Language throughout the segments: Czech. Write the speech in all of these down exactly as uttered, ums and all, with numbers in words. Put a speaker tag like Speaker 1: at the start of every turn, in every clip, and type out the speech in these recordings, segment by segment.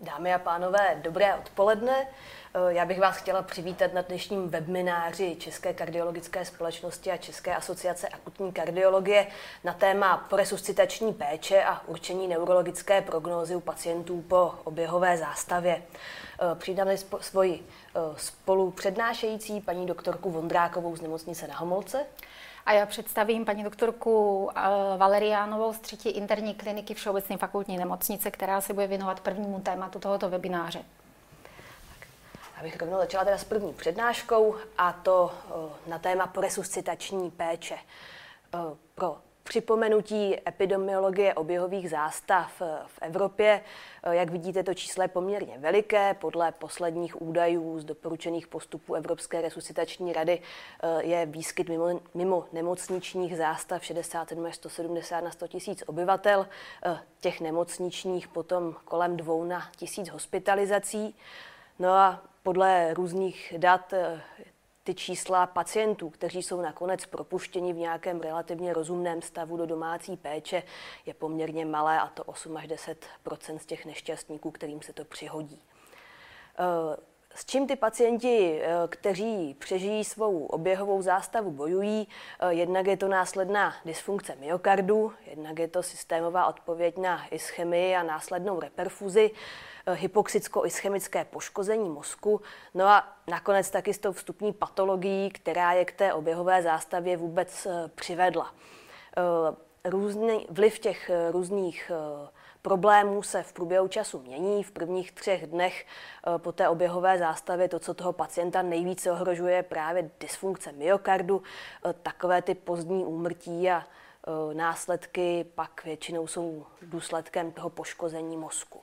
Speaker 1: Dámy a pánové, dobré odpoledne. Já bych vás chtěla přivítat na dnešním webináři České kardiologické společnosti a České asociace akutní kardiologie na téma poresuscitační péče a určení neurologické prognózy u pacientů po oběhové zástavě. Přidám svoji spolupřednášející paní doktorku Vondrákovou z Nemocnice Na Homolce.
Speaker 2: A já představím paní doktorku Valeriánovou z třetí interní kliniky Všeobecné fakultní nemocnice, která se bude věnovat prvnímu tématu tohoto webináře.
Speaker 1: Já bych rovnou začala teda s první přednáškou, a to na téma poresuscitační péče. Pro připomenutí epidemiologie oběhových zástav v Evropě, jak vidíte, to číslo je poměrně veliké. Podle posledních údajů z doporučených postupů Evropské resuscitační rady je výskyt mimo, mimo nemocničních zástav šedesát sedm až sto sedmdesát na sto tisíc obyvatel. Těch nemocničních potom kolem dvou na tisíc hospitalizací. No a podle různých dat ty čísla pacientů, kteří jsou nakonec propuštěni v nějakém relativně rozumném stavu do domácí péče, je poměrně malé, a to osm až deset procent z těch nešťastníků, kterým se to přihodí. S čím ty pacienti, kteří přežijí svou oběhovou zástavu, bojují? Jednak je to následná dysfunkce myokardu, jednak je to systémová odpověď na ischemii a následnou reperfuzi, hypoxicko-ischemické poškození mozku, no a nakonec taky s tou vstupní patologií, která je k té oběhové zástavě vůbec přivedla. Různý vliv těch různých problémů se v průběhu času mění. V prvních třech dnech po té oběhové zástavě to, co toho pacienta nejvíce ohrožuje, je právě dysfunkce myokardu. Takové ty pozdní úmrtí a následky pak většinou jsou důsledkem toho poškození mozku.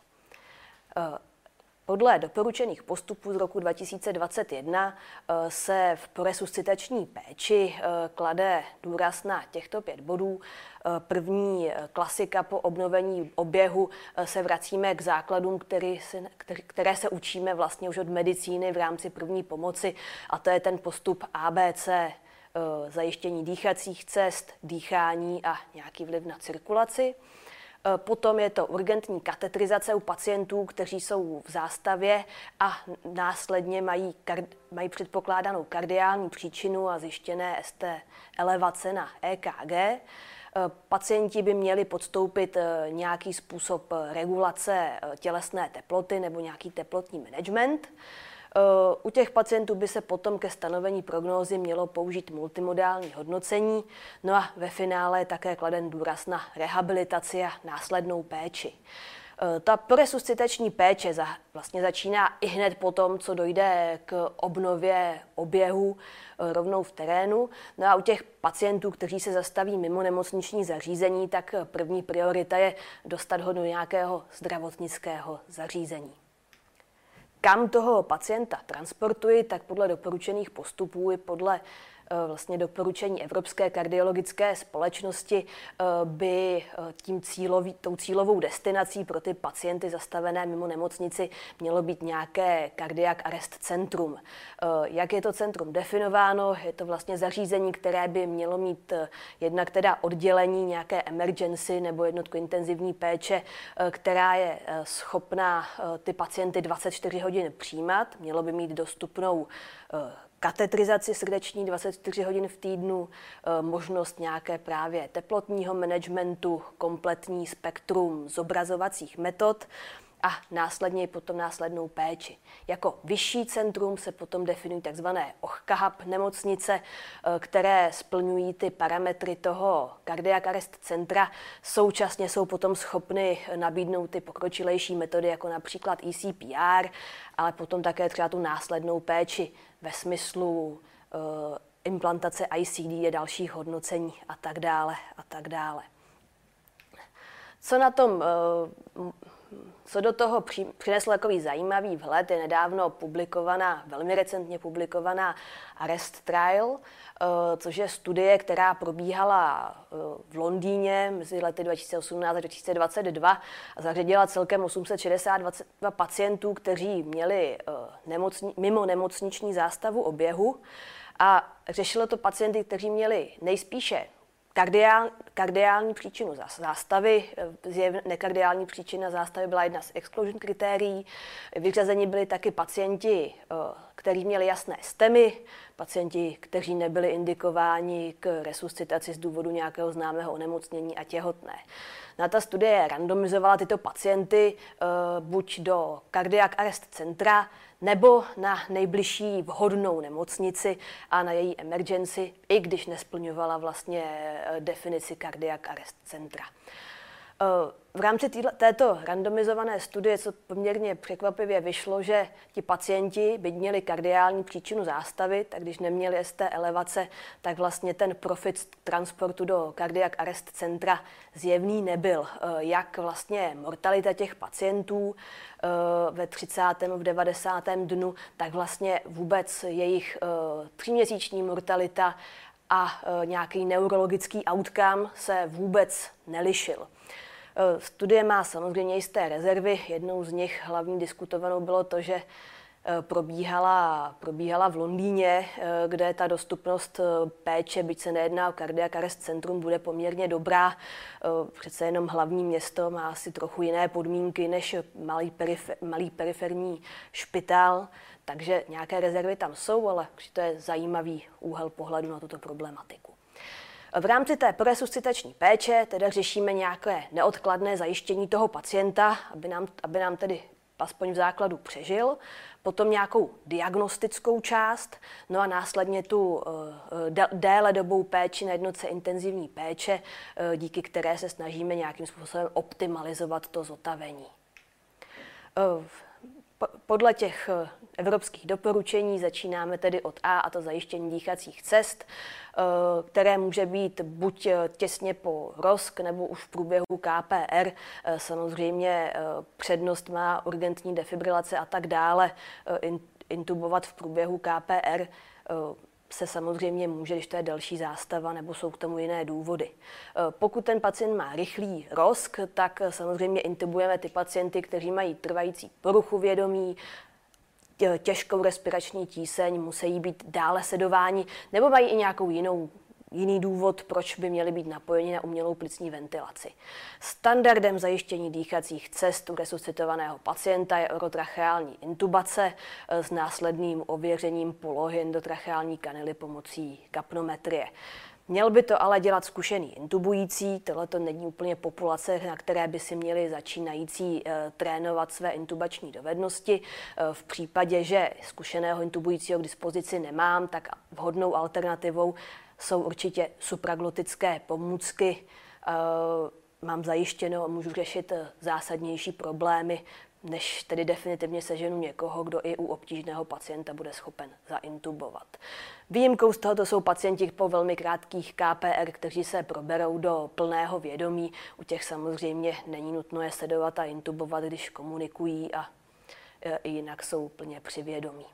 Speaker 1: Podle doporučených postupů z roku dva tisíce dvacet jedna se v poresuscitační péči klade důraz na těchto pět bodů. První klasika: po obnovení oběhu se vracíme k základům, který se, které se učíme vlastně už od medicíny v rámci první pomoci, a to je ten postup A B C, zajištění dýchacích cest, dýchání a nějaký vliv na cirkulaci. Potom je to urgentní katetrizace u pacientů, kteří jsou v zástavě a následně mají, mají předpokládanou kardiální příčinu a zjištěné S T elevace na E K G. Pacienti by měli podstoupit nějaký způsob regulace tělesné teploty nebo nějaký teplotní management. U těch pacientů by se potom ke stanovení prognózy mělo použít multimodální hodnocení, no a ve finále je také kladen důraz na rehabilitaci a následnou péči. Ta poresuscitační péče za, vlastně začíná i hned po tom, co dojde k obnově oběhu rovnou v terénu. No a u těch pacientů, kteří se zastaví mimo nemocniční zařízení, tak první priorita je dostat ho do nějakého zdravotnického zařízení. Kam toho pacienta transportuji, tak podle doporučených postupů i podle vlastně doporučení Evropské kardiologické společnosti by tím cílový, tou cílovou destinací pro ty pacienty zastavené mimo nemocnici mělo být nějaké cardiac arrest centrum. Jak je to centrum definováno? Je to vlastně zařízení, které by mělo mít jednak teda oddělení nějaké emergency nebo jednotku intenzivní péče, která je schopná ty pacienty dvacet čtyři hodin přijímat. Mělo by mít dostupnou katetrizaci srdeční dvacet čtyři hodin v týdnu, možnost nějaké právě teplotního managementu, kompletní spektrum zobrazovacích metod a následně potom následnou péči. Jako vyšší centrum se potom definují tzv. O H K A H P nemocnice, které splňují ty parametry toho cardiac arrest centra. Současně jsou potom schopny nabídnout ty pokročilejší metody, jako například E C P R, ale potom také třeba tu následnou péči ve smyslu uh, implantace I C D a dalších hodnocení a tak dále a tak dále. Co na tom, uh, co do toho při, přinesl takový zajímavý vhled, je nedávno publikovaná, velmi recentně publikovaná Arrest Trial, uh, což je studie, která probíhala uh, v Londýně mezi lety dva tisíce osmnáct a dva tisíce dvacet dva a zařadila celkem osm set šedesát dva pacientů, kteří měli uh, nemocni, mimo nemocniční zástavu oběhu, a řešilo to pacienty, kteří měli nejspíše Kardiál, kardiální příčinu zástavy, nekardiální příčina zástavy byla jedna z exclusion kritérií. Vyřazeni byli taky pacienti, kteří měli jasné stemy, pacienti, kteří nebyli indikováni k resuscitaci z důvodu nějakého známého onemocnění a těhotné. Na ta studie randomizovala tyto pacienty buď do cardiac arrest centra, nebo na nejbližší vhodnou nemocnici a na její emergency, i když nesplňovala vlastně definici cardiac arrest centra. V rámci této randomizované studie, co poměrně překvapivě vyšlo, že ti pacienti, byť měli kardiální příčinu zástavy, tak když neměli S T elevace, tak vlastně ten profit transportu do cardiac arrest centra zjevný nebyl. Jak vlastně mortalita těch pacientů ve třicátém v devadesátém dnu, tak vlastně vůbec jejich tříměsíční mortalita a nějaký neurologický outcome se vůbec nelišil. Studie má samozřejmě jisté rezervy. Jednou z nich hlavní diskutovanou bylo to, že probíhala, probíhala v Londýně, kde ta dostupnost péče, byť se nejedná o cardiac arrest centrum, bude poměrně dobrá. Přece jenom hlavní město má asi trochu jiné podmínky než malý, perifer, malý periferní špitál, takže nějaké rezervy tam jsou, ale to je zajímavý úhel pohledu na tuto problematiku. V rámci té presuscitační péče teda řešíme nějaké neodkladné zajištění toho pacienta, aby nám, aby nám tedy aspoň v základu přežil, potom nějakou diagnostickou část, no a následně tu déle dobou péči na jednotce intenzivní péče, díky které se snažíme nějakým způsobem optimalizovat to zotavení. Podle těch evropských doporučení začínáme tedy od A, a to zajištění dýchacích cest, které může být buď těsně po R O S K nebo už v průběhu K P R. Samozřejmě přednost má urgentní defibrilace a tak dále. Intubovat v průběhu K P R se samozřejmě může, když to je další zástava nebo jsou k tomu jiné důvody. Pokud ten pacient má rychlý R O S K, tak samozřejmě intubujeme ty pacienty, kteří mají trvající poruchu vědomí, těžkou respirační tíseň, musí být dále sedováni nebo mají i nějakou jinou jiný důvod, proč by měli být napojeni na umělou plicní ventilaci. Standardem zajištění dýchacích cest u resuscitovaného pacienta je orotracheální intubace s následným ověřením polohy endotracheální kanily pomocí kapnometrie. Měl by to ale dělat zkušený intubující, tohle to není úplně populace, na které by si měli začínající e, trénovat své intubační dovednosti. E, v případě, že zkušeného intubujícího k dispozici nemám, tak vhodnou alternativou jsou určitě supraglotické pomůcky. E, mám zajištěno a můžu řešit zásadnější problémy, než tedy definitivně seženu někoho, kdo i u obtížného pacienta bude schopen zaintubovat. Výjimkou z tohoto jsou pacienti po velmi krátkých K P R, kteří se proberou do plného vědomí. U těch samozřejmě není nutno je sedovat a intubovat, když komunikují a e, jinak jsou plně při vědomí.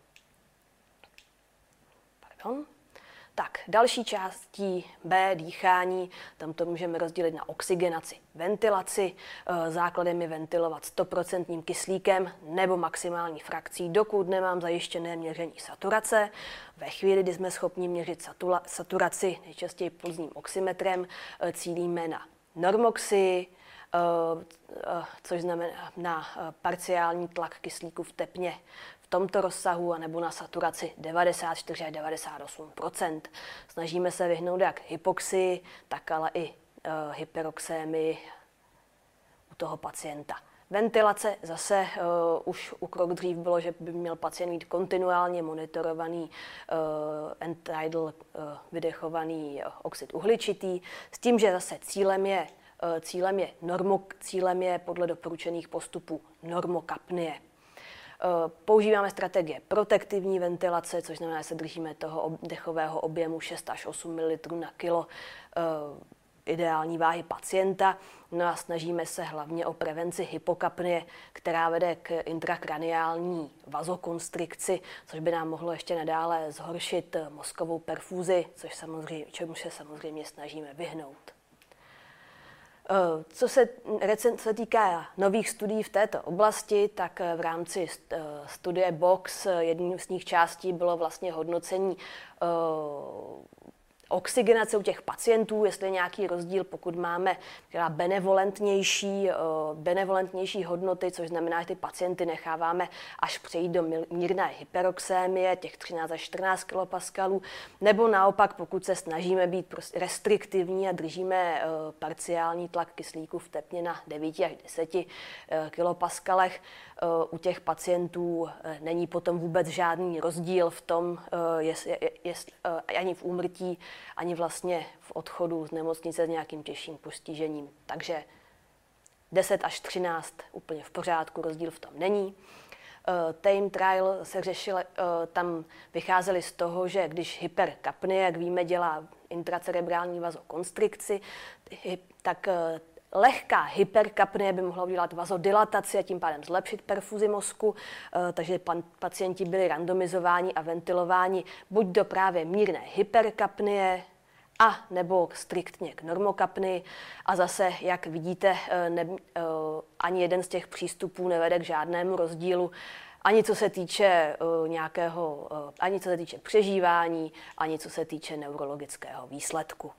Speaker 1: Pardon. Tak, další částí B, dýchání, tam to můžeme rozdělit na oxygenaci, ventilaci. Základem je ventilovat sto procent kyslíkem nebo maximální frakcí, dokud nemám zajištěné měření saturace. Ve chvíli, kdy jsme schopni měřit saturaci, nejčastěji pulzním oximetrem, cílíme na normoxy, což znamená na parciální tlak kyslíku v tepně v tomto rozsahu, anebo na saturaci devadesát čtyři až devadesát osm procent. Snažíme se vyhnout jak hypoxii, tak ale i hyperoxémii u toho pacienta. Ventilace zase uh, už u krok dřív bylo, že by měl pacient mít kontinuálně monitorovaný uh, end-tidal uh, vydechovaný oxid uhličitý, s tím, že zase cílem je, uh, cílem je, normo, cílem je podle doporučených postupů normokapnie. Uh, používáme strategie protektivní ventilace, což znamená, že se držíme toho dechového objemu šest až osm mililitrů na kilo uh, ideální váhy pacienta. No a snažíme se hlavně o prevenci hypokapnie, která vede k intrakraniální vazokonstrikci, což by nám mohlo ještě nadále zhoršit mozkovou perfúzi, což samozřejmě, čemu se samozřejmě snažíme vyhnout. Co se, co se týká nových studií v této oblasti, tak v rámci studie BOX jedním z nich částí bylo vlastně hodnocení oxygenace u těch pacientů, jestli je nějaký rozdíl, pokud máme benevolentnější, benevolentnější hodnoty, což znamená, že ty pacienty necháváme až přejít do mírné hyperoxémie, těch třináct až čtrnáct kilopaskalů, nebo naopak, pokud se snažíme být prostě restriktivní a držíme parciální tlak kyslíku v tepně na devět až deset kilopaskalech, u těch pacientů není potom vůbec žádný rozdíl v tom, jest, jest, ani v úmrtí, ani vlastně v odchodu z nemocnice s nějakým těžším postižením. Takže deset až třináct úplně v pořádku, rozdíl v tom není. Tame trial se řešil, tam vycházeli z toho, že když hyperkapnie, jak víme, dělá intracerebrální vazokonstrikci, tak lehká hyperkapnie by mohla udělat vazodilataci a tím pádem zlepšit perfuzi mozku, takže pacienti byli randomizováni a ventilováni buď do právě mírné hyperkapnie, a nebo striktně k normokapnii. A zase, jak vidíte, ne, ani jeden z těch přístupů nevede k žádnému rozdílu, ani co se týče nějakého, ani co se týče přežívání, ani co se týče neurologického výsledku.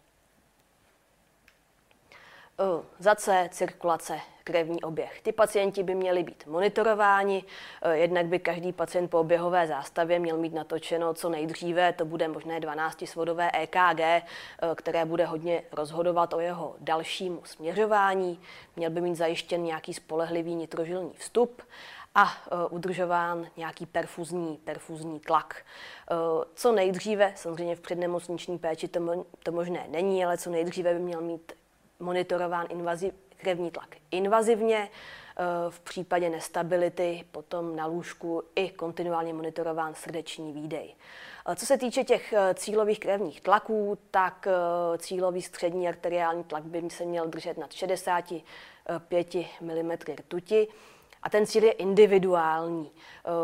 Speaker 1: Za C, cirkulace, krevní oběh. Ty pacienti by měli být monitorováni, jednak by každý pacient po oběhové zástavě měl mít natočeno co nejdříve, to bude možné dvanáctisvodové E K G, které bude hodně rozhodovat o jeho dalšímu směřování, měl by mít zajištěn nějaký spolehlivý nitrožilní vstup a udržován nějaký perfuzní, perfuzní tlak. Co nejdříve, samozřejmě v přednemocniční péči to, mo- to možné není, ale co nejdříve by měl mít monitorován invaziv, krevní tlak invazivně, v případě nestability potom na lůžku i kontinuálně monitorován srdeční výdej. Co se týče těch cílových krevních tlaků, tak cílový střední arteriální tlak by se měl držet nad šedesát pět milimetrů rtuti a ten cíl je individuální.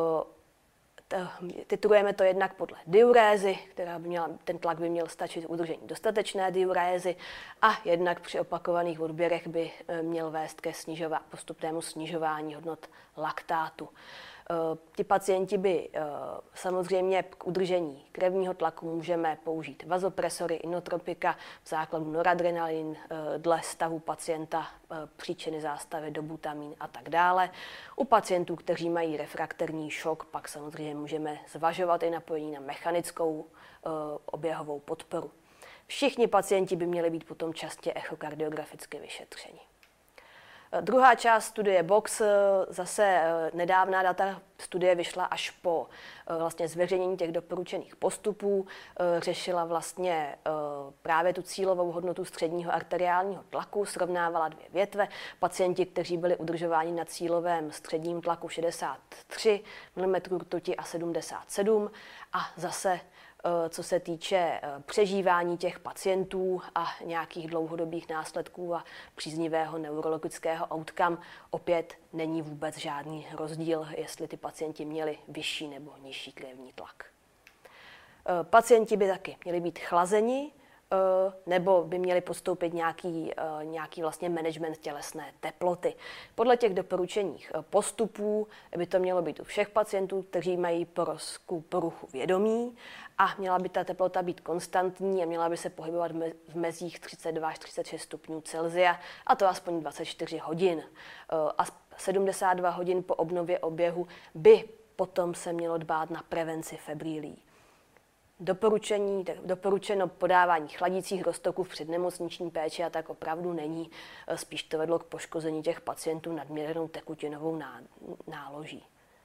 Speaker 1: Titulujeme to jednak podle diurézy, která by měla, ten tlak by měl stačit k udržení dostatečné diurézy, a jednak při opakovaných odběrech by měl vést ke snižova, postupnému snižování hodnot laktátu. Ti pacienti by samozřejmě k udržení krevního tlaku můžeme použít vazopresory, inotropika, v základu noradrenalin, dle stavu pacienta, příčiny zástavy, dobutamín a tak dále. U pacientů, kteří mají refrakterní šok, pak samozřejmě můžeme zvažovat i napojení na mechanickou oběhovou podporu. Všichni pacienti by měli být potom častě echokardiograficky vyšetřeni. Druhá část studie Box, zase nedávná data studie vyšla až po vlastně zveřejnění těch doporučených postupů, řešila vlastně právě tu cílovou hodnotu středního arteriálního tlaku, srovnávala dvě větve, pacienti, kteří byli udržováni na cílovém středním tlaku šedesát tři milimetrů rtuti a sedmdesát sedm, a zase co se týče přežívání těch pacientů a nějakých dlouhodobých následků a příznivého neurologického outcome, opět není vůbec žádný rozdíl, jestli ty pacienti měli vyšší nebo nižší krevní tlak. Pacienti by taky měli být chlazeni, nebo by měli podstoupit nějaký, nějaký vlastně management tělesné teploty. Podle těch doporučených postupů by to mělo být u všech pacientů, kteří mají porovskou poruchu vědomí, a měla by ta teplota být konstantní a měla by se pohybovat v mezích třicet dva až třicet šest stupňů Celsia, a to aspoň dvacet čtyři hodin. A sedmdesát dva hodin po obnově oběhu by potom se mělo dbát na prevenci febrilí. Doporučení, doporučeno podávání chladících roztoků v přednemocniční péči a tak opravdu není, spíš to vedlo k poškození těch pacientů nadměrnou tekutinovou náloží.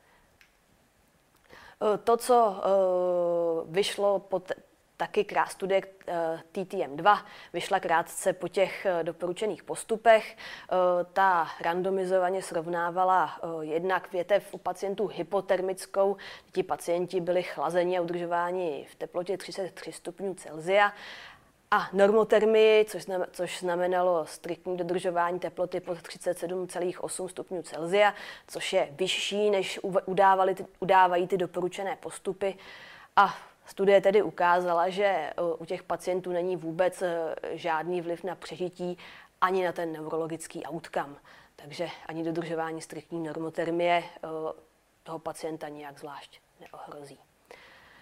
Speaker 1: To, co vyšlo po taky krát studie T T M dva, vyšla krátce po těch doporučených postupech. Ta randomizovaně srovnávala jednak větev u pacientů hypotermickou, ti pacienti byli chlazeni a udržováni v teplotě třicet tři stupňů Celsia, a normotermii, což, znam, což znamenalo striktní dodržování teploty pod třicet sedm celá osm stupňů Celsia, což je vyšší, než udávali, udávají ty doporučené postupy. A studie tedy ukázala, že u těch pacientů není vůbec žádný vliv na přežití ani na ten neurologický outcome. Takže ani dodržování striktní normotermie toho pacienta nijak zvlášť neohrozí.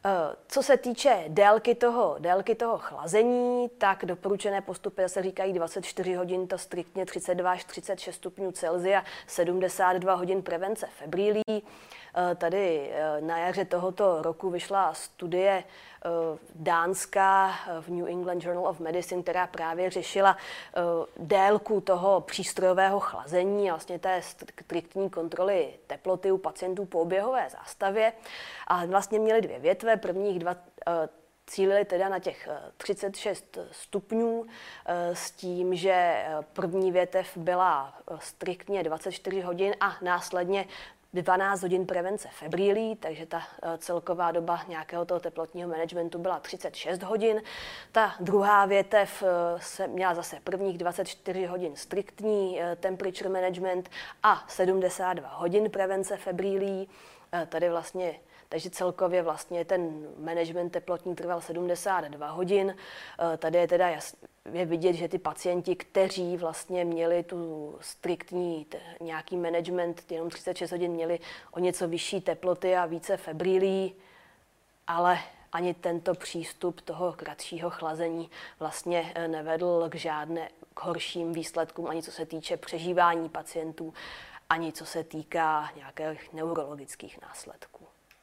Speaker 1: Co se týče délky toho, délky toho chlazení, tak doporučené postupy zase říkají dvacet čtyři hodin, to striktně třicet dva až třicet šest stupňů Celsia, sedmdesát dva hodin prevence febrilí. Tady na jaře tohoto roku vyšla studie dánská v New England Journal of Medicine, která právě řešila délku toho přístrojového chlazení a vlastně té striktní kontroly teploty u pacientů po oběhové zástavě. A vlastně měli dvě větve, prvních dva cílili teda na těch třicet šest stupňů s tím, že první větev byla striktně dvacet čtyři hodin a následně dvanáct hodin prevence febrilí, takže ta celková doba nějakého toho teplotního managementu byla třicet šest hodin. Ta druhá větev se měla zase prvních dvacet čtyři hodin striktní temperature management a sedmdesát dva hodin prevence febrilí. Tady vlastně Takže celkově vlastně ten management teplotní trval sedmdesát dva hodin. Tady je teda jasně je vidět, že ty pacienti, kteří vlastně měli tu striktní t- nějaký management, jenom třicet šest hodin, měli o něco vyšší teploty a více febrilí, ale ani tento přístup toho kratšího chlazení vlastně nevedl k žádné k horším výsledkům, ani co se týče přežívání pacientů, ani co se týká nějakých neurologických následků.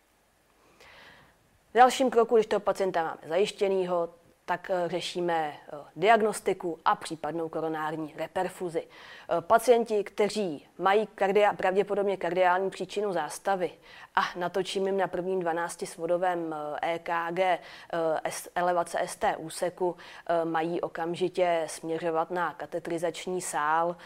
Speaker 1: V dalším kroku, když toho pacienta máme zajištěnýho, tak řešíme diagnostiku a případnou koronární reperfuzi. Pacienti, kteří mají kardia, pravděpodobně kardiální příčinu zástavy a natočím jim na prvním dvanáctisvodovém E K G elevace S T úseku, mají okamžitě směřovat na katetrizační sál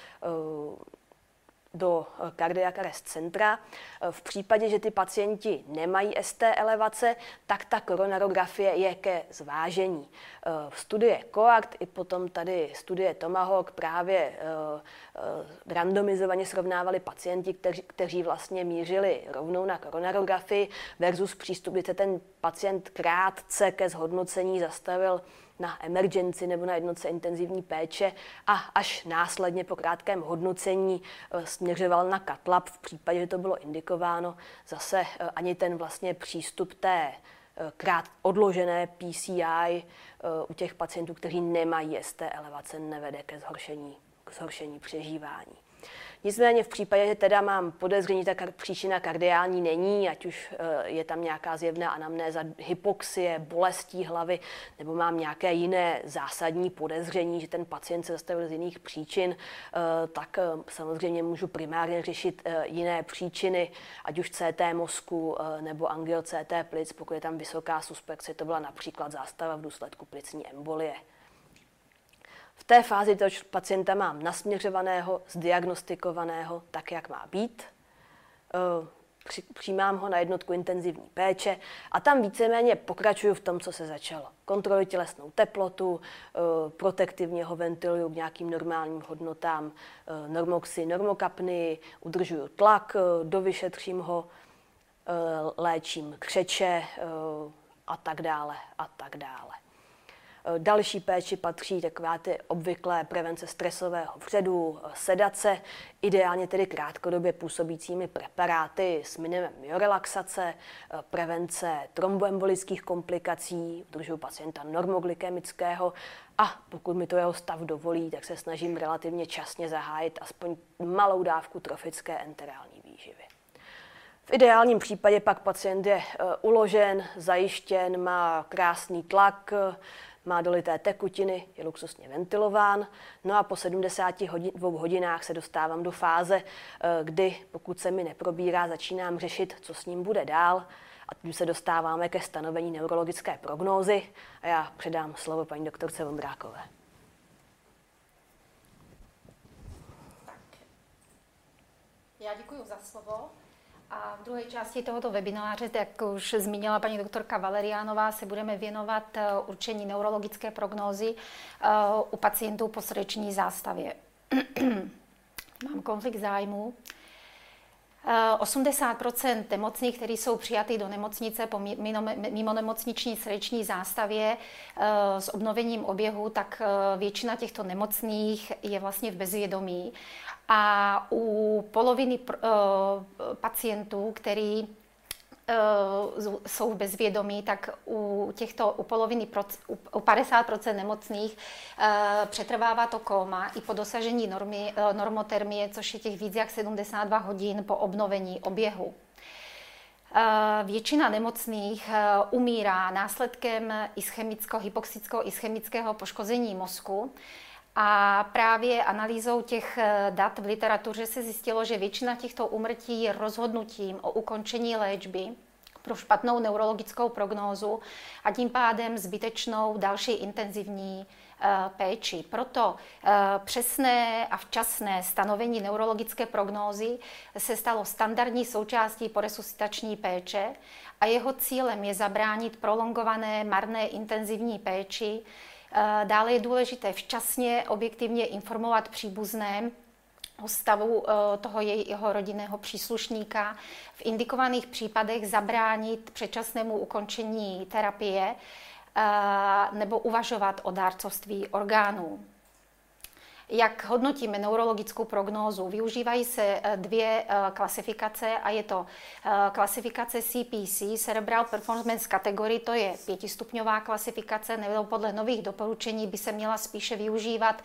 Speaker 1: do cardiac arrest centra. V případě, že ty pacienti nemají S T elevace, tak ta koronarografie je ke zvážení. V studie COACT i potom tady studie Tomahawk právě randomizovaně srovnávali pacienti, kteří, kteří vlastně mířili rovnou na koronarografii versus přístup, kdy se ten pacient krátce ke zhodnocení zastavil na emergenci nebo na jednotce intenzivní péče a až následně po krátkém hodnocení směřoval na cath-lab v případě, že to bylo indikováno. Zase ani ten vlastně přístup té krát odložené P C I u těch pacientů, kteří nemají S T elevace, nevede ke zhoršení, k zhoršení přežívání. Nicméně v případě, že teda mám podezření, ta příčina kardiální není, ať už je tam nějaká zjevná anamnéza hypoxie, bolestí hlavy, nebo mám nějaké jiné zásadní podezření, že ten pacient se zastavil z jiných příčin, tak samozřejmě můžu primárně řešit jiné příčiny, ať už C T mozku nebo angio C T plic, pokud je tam vysoká suspekce, to byla například zástava v důsledku plicní embolie. V té fázi toho pacienta mám nasměřovaného, zdiagnostikovaného, tak, jak má být. Přijímám ho na jednotku intenzivní péče a tam víceméně pokračuju v tom, co se začalo. Kontroluji tělesnou teplotu, protektivně ho ventiluju k nějakým normálním hodnotám normoxy, normokapny, udržuju tlak, dovyšetřím ho, léčím křeče a tak dále a tak dále. Další péči patří takové ty obvyklé prevence stresového vředu, sedace, ideálně tedy krátkodobě působícími preparáty s minimem myorelaxace, prevence tromboembolických komplikací, udržuji pacienta normoglykemického a pokud mi to jeho stav dovolí, tak se snažím relativně časně zahájit aspoň malou dávku trofické enterální výživy. V ideálním případě pak pacient je uložen, zajištěn, má krásný tlak, má dolité tekutiny, je luxusně ventilován. No a po sedmdesáti dvou hodinách se dostávám do fáze, kdy pokud se mi neprobírá, začínám řešit, co s ním bude dál. A tím se dostáváme ke stanovení neurologické prognózy a já předám slovo paní doktorce Vondrákové.
Speaker 2: Já děkuji za slovo. A v druhé části tohoto webináře, jak už zmínila paní doktorka Valeriánová, se budeme věnovat určení neurologické prognózy u pacientů po srdeční zástavě. Mám konflikt zájmu. osmdesát procent nemocných, kteří jsou přijatí do nemocnice po mimo nemocniční srdeční zástavě s obnovením oběhu, tak většina těchto nemocných je vlastně v bezvědomí. A u poloviny pacientů, který jsou v bezvědomí, tak u těchto, u poloviny, u padesát procent nemocných přetrvává to kóma i po dosažení normy, normotermie, což je těch víc jak sedmdesát dva hodin po obnovení oběhu. Většina nemocných umírá následkem ischemického, hypoxického ischemického poškození mozku. A právě analýzou těch dat v literatuře se zjistilo, že většina těchto úmrtí je rozhodnutím o ukončení léčby pro špatnou neurologickou prognózu a tím pádem zbytečnou další intenzivní péči. Proto přesné a včasné stanovení neurologické prognózy se stalo standardní součástí poresuscitační péče a jeho cílem je zabránit prolongované marné intenzivní péči. Dále je důležité včasně objektivně informovat příbuzné o stavu toho jeho rodinného příslušníka, v indikovaných případech zabránit předčasnému ukončení terapie nebo uvažovat o dárcovství orgánů. Jak hodnotíme neurologickou prognózu? Využívají se dvě klasifikace a je to klasifikace C P C, Cerebral Performance Category, to je pětistupňová klasifikace, nebo podle nových doporučení by se měla spíše využívat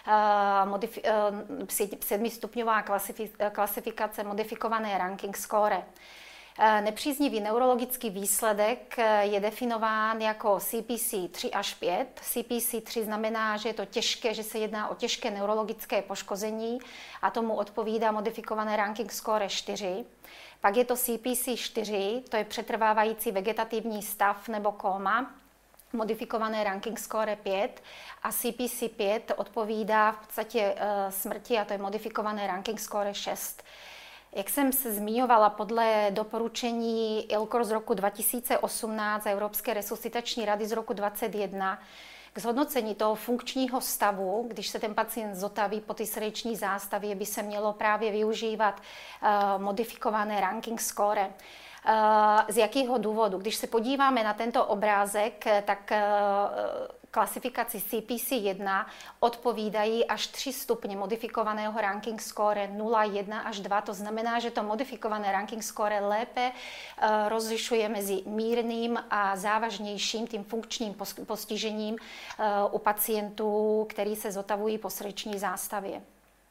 Speaker 2: sedmistupňová klasifikace modifikované ranking score. Nepříznivý neurologický výsledek je definován jako C P C tři až pět. C P C tři znamená, že je to těžké, že se jedná o těžké neurologické poškození a tomu odpovídá modifikované ranking score čtyři. Pak je to C P C čtyři, to je přetrvávající vegetativní stav nebo kóma, modifikované ranking score pět a C P C pět odpovídá v podstatě smrti a to je modifikované ranking score šest. Jak jsem se zmiňovala, podle doporučení I L C O R z roku dva tisíce osmnáct a Evropské resuscitační rady z roku dvacet jedna k zhodnocení toho funkčního stavu, když se ten pacient zotaví po té srdeční zástavě, by se mělo právě využívat uh, modifikované ranking score. Uh, z jakého důvodu? Když se podíváme na tento obrázek, tak uh, klasifikaci C P C jedna odpovídají až tři stupně modifikovaného ranking score nula, jedna až dva. To znamená, že to modifikované ranking score lépe uh, rozlišuje mezi mírným a závažnějším tím funkčním postižením uh, u pacientů, který se zotavují po srdeční zástavě.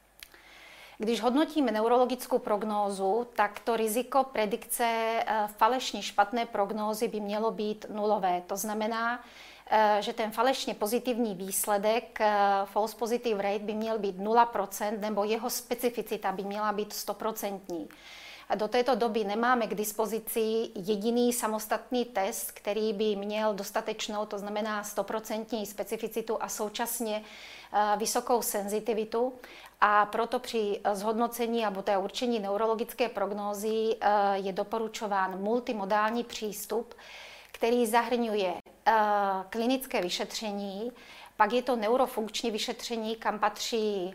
Speaker 2: Když hodnotíme neurologickou prognózu, tak to riziko predikce falešně špatné prognózy by mělo být nulové. To znamená, že ten falešně pozitivní výsledek, false positive rate, by měl být nula procent nebo jeho specificita by měla být sto procent. Do této doby nemáme k dispozici jediný samostatný test, který by měl dostatečnou, to znamená sto procent specificitu a současně vysokou senzitivitu. A proto při zhodnocení a té určení neurologické prognózy je doporučován multimodální přístup, který zahrnuje klinické vyšetření, pak je to neurofunkční vyšetření, kam patří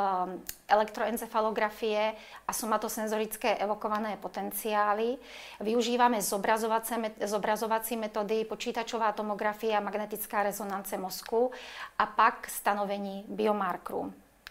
Speaker 2: elektroencefalografie a somatosenzorické evokované potenciály. Využíváme zobrazovací metody, počítačová tomografie a magnetická rezonance mozku a pak stanovení biomarkerů.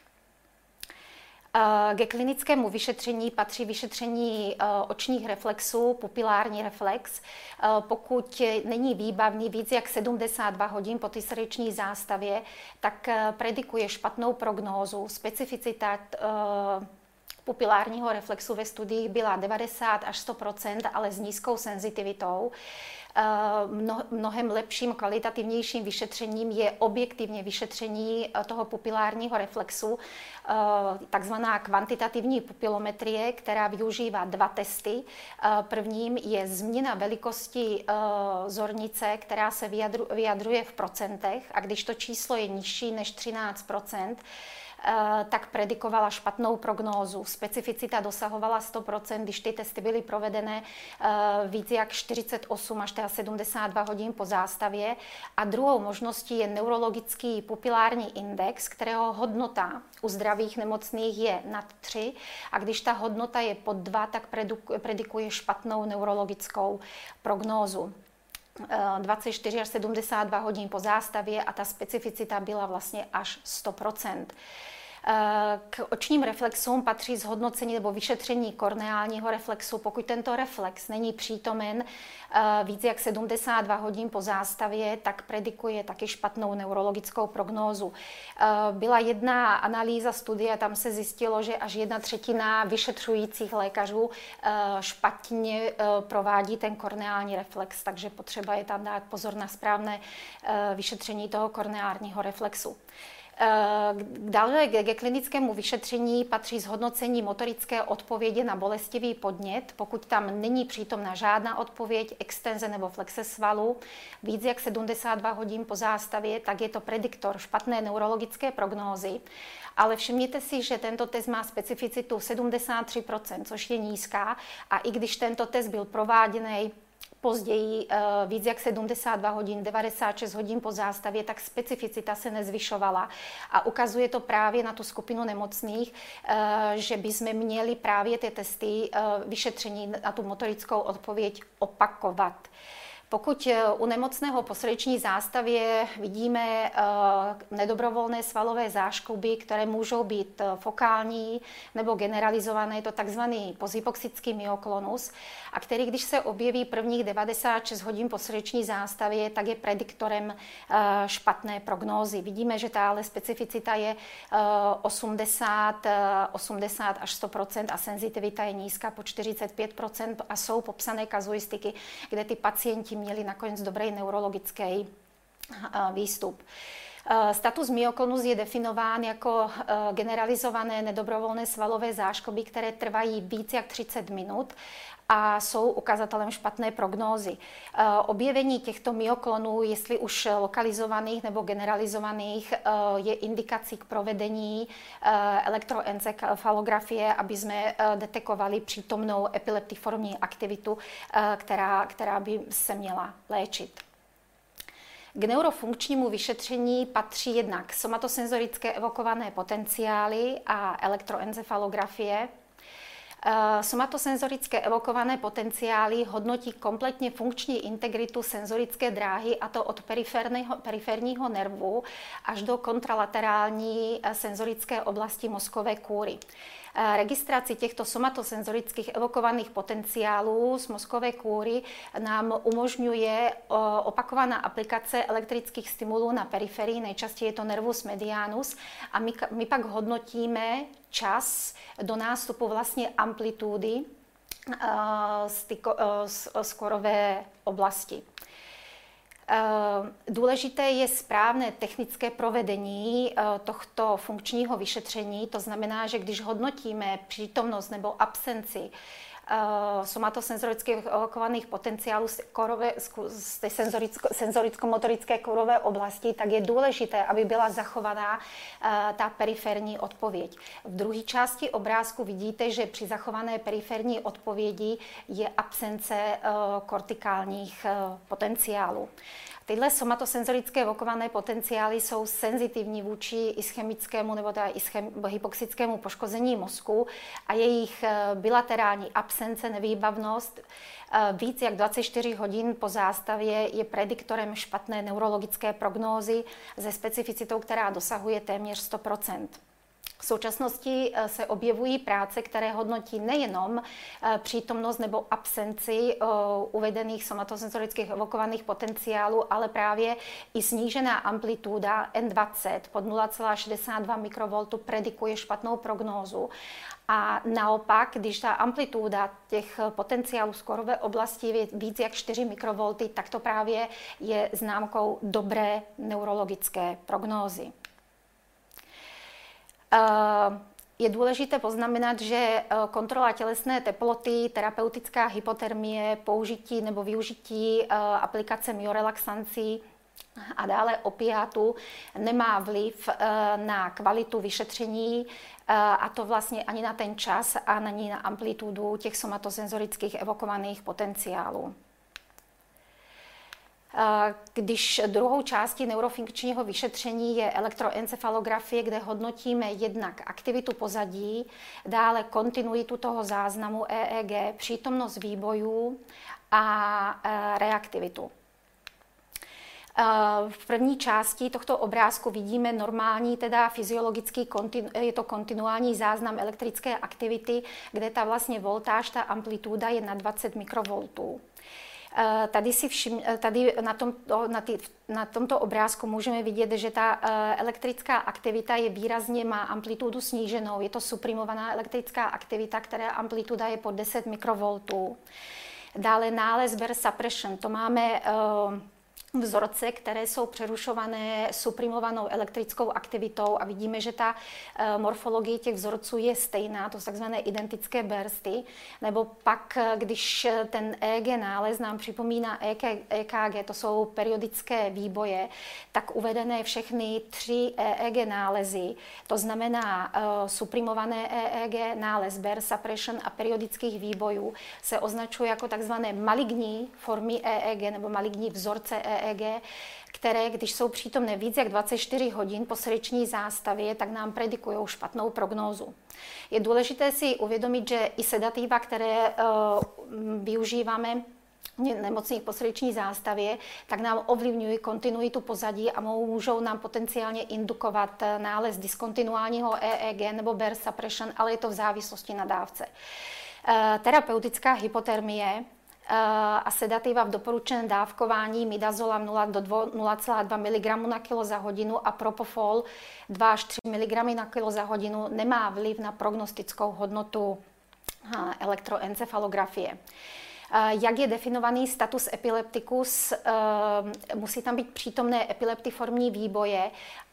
Speaker 2: Ke klinickému vyšetření patří vyšetření očních reflexů, pupilární reflex. Pokud není výbavný víc jak sedmdesát dva hodin po té srdeční zástavě, tak predikuje špatnou prognózu. Specificita pupilárního reflexu ve studiích byla devadesát až sto procent, ale s nízkou senzitivitou. Mnohem lepším, kvalitativnějším vyšetřením je objektivně vyšetření toho pupilárního reflexu, takzvaná kvantitativní pupilometrie, která využívá dva testy. Prvním je změna velikosti zornice, která se vyjadruje v procentech, a když to číslo je nižší než třináct procent, tak predikovala špatnou prognózu. Specificita dosahovala sto procent, když ty testy byly provedené víc jak čtyřicet osm až sedmdesát dva hodin po zástavě. A druhou možností je neurologický pupilární index, kterého hodnota u zdravých nemocných je nad tři. A když ta hodnota je pod dva, tak predikuje špatnou neurologickou prognózu. dvacet čtyři až sedmdesát dva hodin po zástavě a ta specificita byla vlastně až sto procent. K očním reflexům patří zhodnocení nebo vyšetření korneálního reflexu. Pokud tento reflex není přítomen víc jak sedmdesát dva hodin po zástavě, tak predikuje taky špatnou neurologickou prognózu. Byla jedna analýza studie, tam se zjistilo, že až jedna třetina vyšetřujících lékařů špatně provádí ten korneální reflex, takže potřeba je tam dát pozor na správné vyšetření toho korneálního reflexu. Dále ke klinickému vyšetření patří zhodnocení motorické odpovědi na bolestivý podnět. Pokud tam není přítomna žádná odpověď, extenze nebo flexe svalu, víc jak sedmdesát dva hodin po zástavě, tak je to prediktor špatné neurologické prognózy. Ale všimněte si, že tento test má specificitu sedmdesát tři procent, což je nízká, a i když tento test byl prováděný později víc jak sedmdesát dva hodin, devadesát šest hodin po zástavě, tak specificita se nezvyšovala. A ukazuje to právě na tu skupinu nemocných, že bychom měli právě ty testy vyšetření na tu motorickou odpověď opakovat. Pokud u nemocného po srdeční zástavě vidíme nedobrovolné svalové záškruby, které můžou být fokální nebo generalizované, je to takzvaný posthypoxický myoklonus, a který, když se objeví prvních devadesát šest hodin po srdeční zástavě, tak je prediktorem špatné prognózy. Vidíme, že tahle specificita je osmdesát, osmdesát až sto procent a senzitivita je nízká po čtyřicet pět procent a jsou popsané kazuistiky, kde ty pacienti měli nakonec dobrý neurologický výstup. Status myoklonus je definován jako generalizované nedobrovolné svalové záškruby, které trvají víc jak třicet minut a jsou ukazatelem špatné prognózy. Objevení těchto myoklonů, jestli už lokalizovaných nebo generalizovaných, je indikací k provedení elektroencefalografie, aby jsme detekovali přítomnou epileptiformní aktivitu, která, která by se měla léčit. K neurofunkčnímu vyšetření patří jednak somatosenzorické evokované potenciály a elektroencefalografie. Somatosenzorické evokované potenciály hodnotí kompletně funkční integritu senzorické dráhy, a to od periferního, periferního nervu až do kontralaterální senzorické oblasti mozkové kůry. Registraci těchto somatosenzorických evokovaných potenciálů z mozkové kůry nám umožňuje opakovaná aplikace elektrických stimulů na periferii, nejčastěji je to nervus medianus, a my, my pak hodnotíme čas do nástupu vlastně amplitudy z, tyko, z, z korové oblasti. Důležité je správné technické provedení tohto funkčního vyšetření, to znamená, že když hodnotíme přítomnost nebo absenci somatosenzorických evokovaných potenciálů z, korové, z té senzoricko-motorické korové oblasti, tak je důležité, aby byla zachovaná ta periferní odpověď. V druhé části obrázku vidíte, že při zachované periferní odpovědi je absence kortikálních potenciálů. Tyhle somatosenzorické evokované potenciály jsou senzitivní vůči ischemickému nebo teda ischem, hypoxickému poškození mozku a jejich bilaterální absence, nevýbavnost víc jak dvacet čtyři hodin po zástavě je prediktorem špatné neurologické prognózy se specificitou, která dosahuje téměř sto procent. V současnosti se objevují práce, které hodnotí nejenom přítomnost nebo absenci uvedených somatosenzorických evokovaných potenciálů, ale právě i snížená amplituda N dvacet pod nula celá šedesát dva mikrovoltu predikuje špatnou prognózu. A naopak, když ta amplituda těch potenciálů z korové oblasti je víc jak čtyři mikrovolty, tak to právě je známkou dobré neurologické prognózy. Je důležité poznamenat, že kontrola tělesné teploty, terapeutická hypotermie, použití nebo využití aplikace myorelaxancí a dále opiátů nemá vliv na kvalitu vyšetření, a to vlastně ani na ten čas a ani na amplitudu těch somatosenzorických evokovaných potenciálů. Když druhou částí neurofunkčního vyšetření je elektroencefalografie, kde hodnotíme jednak aktivitu pozadí, dále kontinuitu toho záznamu E E G, přítomnost výbojů a reaktivitu. V první části tohto obrázku vidíme normální, teda fyziologický, je to kontinuální záznam elektrické aktivity, kde ta vlastně voltáž, ta amplituda je na dvacet mikrovoltů. Tady, si všim, tady na, tom, na, ty, na tomto obrázku můžeme vidět, že ta elektrická aktivita je výrazně, má amplitudu sníženou. Je to suprimovaná elektrická aktivita, která amplituda je pod deset mikrovoltů. Dále nález Bear suppression, to máme vzorce, které jsou přerušované suprimovanou elektrickou aktivitou a vidíme, že ta morfologie těch vzorců je stejná, to jsou takzvané identické bursty, nebo pak, když ten E E G nález nám připomíná E K G, to jsou periodické výboje, tak uvedené všechny tři E E G nálezy, to znamená suprimované E E G, nález Bear suppression a periodických výbojů, se označují jako takzvané maligní formy E E G nebo maligní vzorce E E G, které, když jsou přítomné víc jak dvacet čtyři hodin po srdeční zástavě, tak nám predikují špatnou prognózu. Je důležité si uvědomit, že i sedativa, které uh, využíváme nemocných po srdeční zástavě, tak nám ovlivňují kontinuitu pozadí a můžou nám potenciálně indukovat nález diskontinuálního E E G nebo Bear suppression, ale je to v závislosti na dávce. Uh, terapeutická hypotermie a sedativa v doporučeném dávkování midazolam nula celá dva miligramy na kilo za hodinu a propofol dva až tři miligramy na kilo za hodinu nemá vliv na prognostickou hodnotu elektroencefalografie. Jak je definovaný status epilepticus? Musí tam být přítomné epileptiformní výboje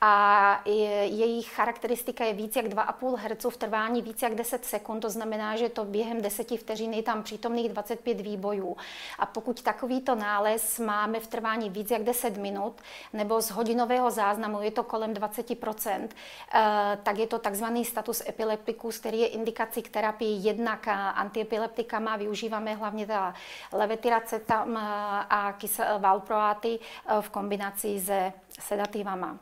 Speaker 2: a jejich charakteristika je víc jak dva a půl hertzu v trvání víc jak deset sekund, to znamená, že to během deseti vteřin je tam přítomných dvacet pět výbojů. A pokud takovýto nález máme v trvání víc jak deset minut, nebo z hodinového záznamu je to kolem dvacet procent, tak je to takzvaný status epilepticus, který je indikací k terapii jednak antiepileptikama, využíváme hlavně teda levetiracetam a valproaty v kombinaci se sedativama.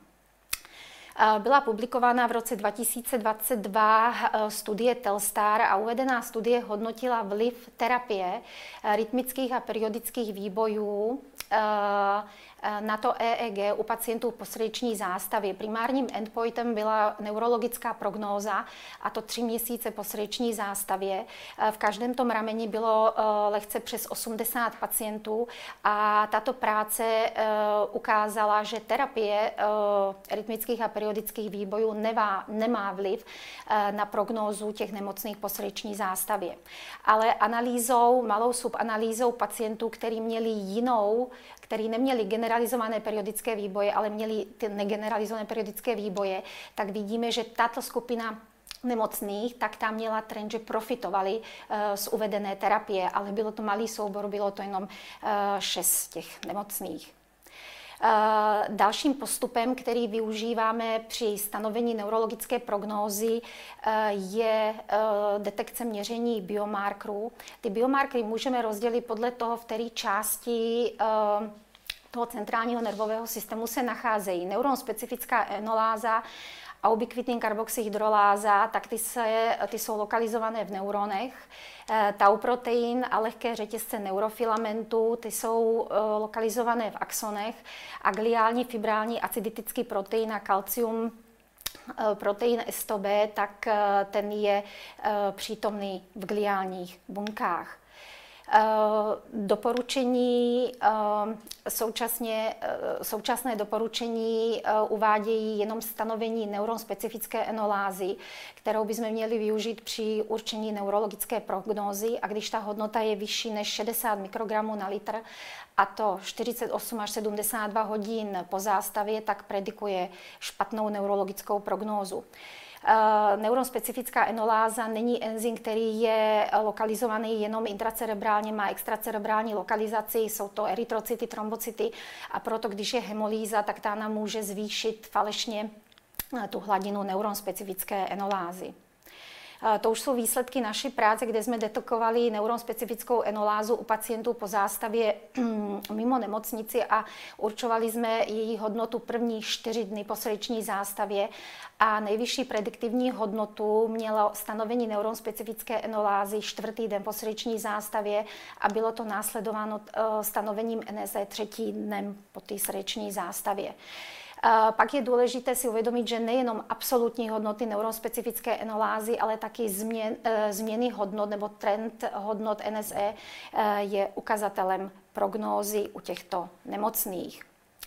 Speaker 2: Byla publikována v roce dva tisíce dvacet dva studie Telstar a uvedená studie hodnotila vliv terapie rytmických a periodických výbojů na to E E G u pacientů po srdeční zástavě. Primárním endpointem byla neurologická prognóza, a to tři měsíce po srdeční zástavě. V každém tom rameni bylo lehce přes osmdesát pacientů a tato práce ukázala, že terapie rytmických a periodických výbojů nemá, nemá vliv na prognózu těch nemocných po srdeční zástavě. Ale analýzou, malou subanalýzou pacientů, kteří měli jinou, kteří neměli generalizované periodické výboje, ale měli ty negeneralizované periodické výboje, tak vidíme, že tato skupina nemocných, tak tam měla trend, že profitovali uh, z uvedené terapie, ale bylo to malý soubor, bylo to jenom uh, šest těch nemocných. Uh, dalším postupem, který využíváme při stanovení neurologické prognózy, uh, je uh, detekce měření biomarkerů. Ty biomarkery můžeme rozdělit podle toho, v které části uh, toho centrálního nervového systému se nacházejí. Neuronspecifická enoláza a ubiquitní karboxyhydroláza, tak ty, se, ty jsou lokalizované v neuronech. Tau protein a lehké řetězce neurofilamentu, ty jsou lokalizované v axonech. A gliální fibrální aciditický protein a kalcium protein S T B, tak ten je přítomný v gliálních buňkách. Doporučení, současně, současné doporučení uvádějí jenom stanovení neuronspecifické enolázy, kterou bychom měli využít při určení neurologické prognózy, a když ta hodnota je vyšší než šedesát mikrogramů na litr, a to čtyřicet osm až sedmdesát dva hodin po zástavě, tak predikuje špatnou neurologickou prognózu. Uh, neuronspecifická enoláza není enzym, který je lokalizovaný jenom intracerebrálně, má extracerebrální lokalizaci, jsou to erytrocyty, trombocyty, a proto, když je hemolýza, tak ta nám může zvýšit falešně tu hladinu neuronspecifické enolázy. To už jsou výsledky naší práce, kde jsme detekovali neuronspecifickou enolázu u pacientů po zástavě mimo nemocnici a určovali jsme její hodnotu první čtyři dny po srdeční zástavě a nejvyšší prediktivní hodnotu mělo stanovení neuronspecifické enolázy čtvrtý den po srdeční zástavě a bylo to následováno stanovením N S A třetí dnem po té srdeční zástavě. Pak je důležité si uvědomit, že nejenom absolutní hodnoty neuronspecifické enolázy, ale taky změn, změny hodnot nebo trend hodnot N S A je ukazatelem prognózy u těchto nemocných.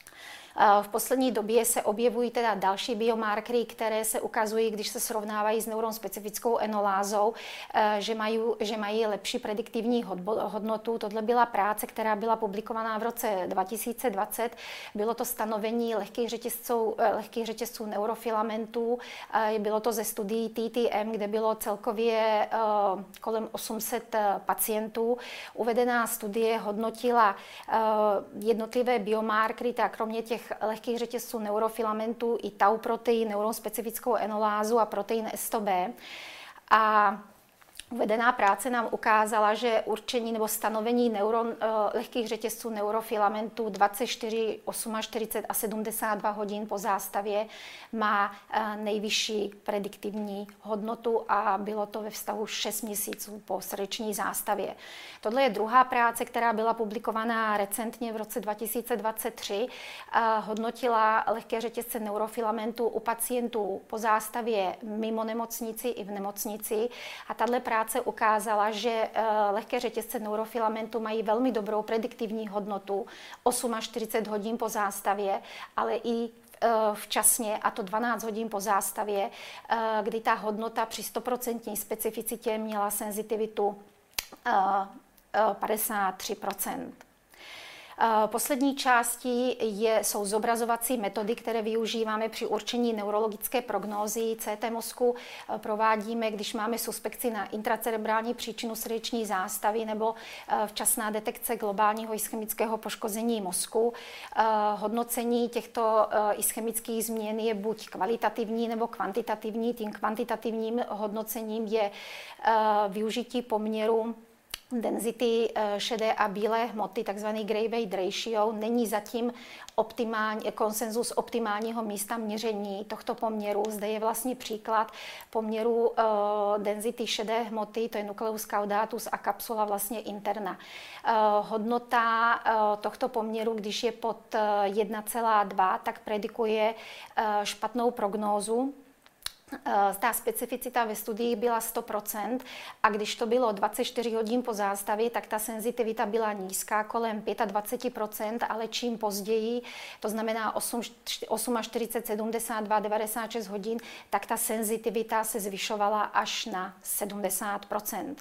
Speaker 2: V poslední době se objevují teda další biomarkery, které se ukazují, když se srovnávají s neuronspecifickou enolázou, že mají, že mají lepší prediktivní hodnotu. Tohle byla práce, která byla publikovaná v roce dva tisíce dvacet. Bylo to stanovení lehkých řetězců, lehkých řetězců neurofilamentů. Bylo to ze studií T T M, kde bylo celkově kolem osm set pacientů. Uvedená studie hodnotila jednotlivé biomarkery, tak kromě těch lehkých řetězců neurofilamentů i tau protein, neuronspecifickou enolázu a protein S T B. A uvedená práce nám ukázala, že určení nebo stanovení neuron, uh, lehkých řetězců neurofilamentů dvacet čtyři, čtyřicet osm a sedmdesát dva hodin po zástavě má uh, nejvyšší prediktivní hodnotu a bylo to ve vztahu šest měsíců po srdeční zástavě. Tohle je druhá práce, která byla publikovaná recentně v roce dva tisíce dvacet tři. Uh, hodnotila lehké řetězce neurofilamentů u pacientů po zástavě mimo nemocnici i v nemocnici a tahle práce ukázala, že lehké řetězce neurofilamentu mají velmi dobrou prediktivní hodnotu čtyřicet osm hodin po zástavě, ale i včasně, a to dvanáct hodin po zástavě, kdy ta hodnota při sto procent specificitě měla senzitivitu padesát tři procent. Poslední částí je, jsou zobrazovací metody, které využíváme při určení neurologické prognózy C T mozku. Provádíme, když máme suspekci na intracerebrální příčinu srdeční zástavy nebo včasná detekce globálního ischemického poškození mozku. Hodnocení těchto ischemických změn je buď kvalitativní nebo kvantitativní. Tím kvantitativním hodnocením je využití poměru density šedé a bílé hmoty, takzvaný Gray-Weight ratio, není zatím optimální, konsenzus optimálního místa měření tohto poměru. Zde je vlastně příklad poměru uh, density šedé hmoty, to je nucleus caudatus a kapsula vlastně interna. Uh, hodnota uh, tohto poměru, když je pod uh, jedna celá dva, tak predikuje uh, špatnou prognózu. Ta specificita ve studiích byla sto procent a když to bylo dvacet čtyři hodin po zástavě, tak ta senzitivita byla nízká, kolem dvacet pět procent, ale čím později, to znamená čtyřicet osm, sedmdesát dva, devadesát šest hodin, tak ta senzitivita se zvyšovala až na sedmdesát procent.